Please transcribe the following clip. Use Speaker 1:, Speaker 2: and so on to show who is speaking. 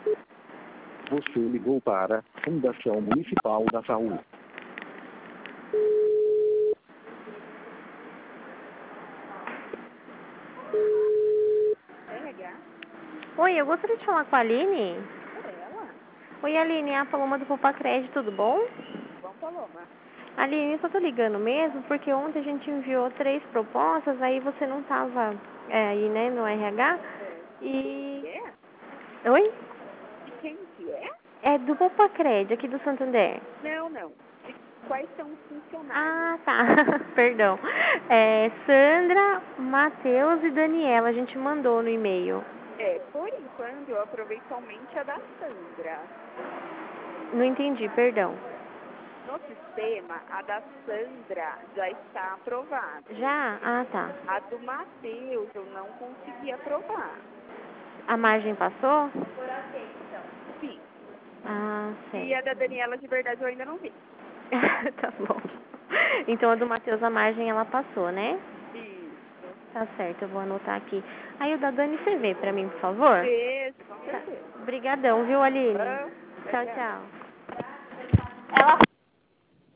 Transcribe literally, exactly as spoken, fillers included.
Speaker 1: Você ligou para a Fundação Municipal da Saúde.
Speaker 2: R H?
Speaker 3: Oi, eu gostaria de falar com a Aline.
Speaker 2: É ela?
Speaker 3: Oi, Aline, é a Paloma do Poupa Crédito, tudo bom?
Speaker 2: Bom, Paloma.
Speaker 3: Aline, eu só tô ligando mesmo porque ontem a gente enviou três propostas, aí você não tava é, aí, né, no R H.
Speaker 2: É.
Speaker 3: E...
Speaker 2: Que é?
Speaker 3: Oi?
Speaker 2: De quem que é?
Speaker 3: É do Poupa Crédito, aqui do Santander.
Speaker 2: Não, não. De quais são os funcionários?
Speaker 3: Ah, tá. Perdão. É Sandra, Matheus e Daniela, a gente mandou no e-mail.
Speaker 2: É, por enquanto eu aprovei somente a da Sandra.
Speaker 3: Não entendi, perdão.
Speaker 2: No sistema, a da Sandra já está aprovada.
Speaker 3: Já? Ah, tá.
Speaker 2: A do Matheus eu não consegui aprovar.
Speaker 3: A margem passou?
Speaker 2: Sim.
Speaker 3: Ah,
Speaker 2: E a
Speaker 3: certo.
Speaker 2: da Daniela, de verdade, eu ainda não vi.
Speaker 3: Tá bom. Então a do Matheus, a margem, ela passou, né?
Speaker 2: Isso.
Speaker 3: Tá certo, eu vou anotar aqui. Aí o da Dani, você vê pra mim, por favor?
Speaker 2: Beijo, com
Speaker 3: Tá.
Speaker 2: certeza.
Speaker 3: Obrigadão, viu, Aline?
Speaker 2: Ah, tchau,
Speaker 3: Tchau,
Speaker 2: tchau.
Speaker 3: tchau. Ela